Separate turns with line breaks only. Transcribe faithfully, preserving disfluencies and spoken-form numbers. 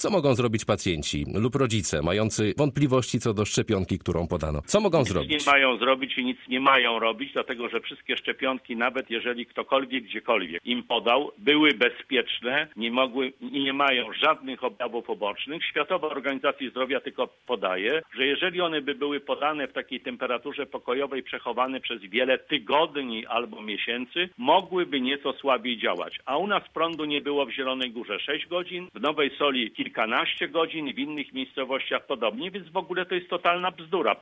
Co mogą zrobić pacjenci lub rodzice mający wątpliwości co do szczepionki, którą podano? Co mogą
nic
zrobić?
Nic nie mają zrobić i nic nie mają robić, dlatego że wszystkie szczepionki, nawet jeżeli ktokolwiek gdziekolwiek im podał, były bezpieczne, nie mogły i nie mają żadnych objawów pobocznych. Światowa Organizacja Zdrowia tylko podaje, że jeżeli one by były podane w takiej temperaturze pokojowej, przechowane przez wiele tygodni albo miesięcy, mogłyby nieco słabiej działać. A u nas prądu nie było w Zielonej Górze sześć godzin, w Nowej Soli kilkanaście godzin, w innych miejscowościach podobnie, więc w ogóle to jest totalna bzdura.